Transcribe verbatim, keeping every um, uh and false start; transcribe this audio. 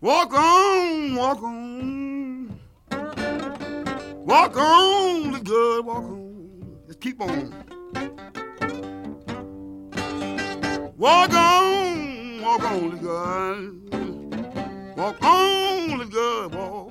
Walk on, walk on. Walk on, the good, walk on. Just keep on. Walk on, walk on, the good. Walk on, the good, walk.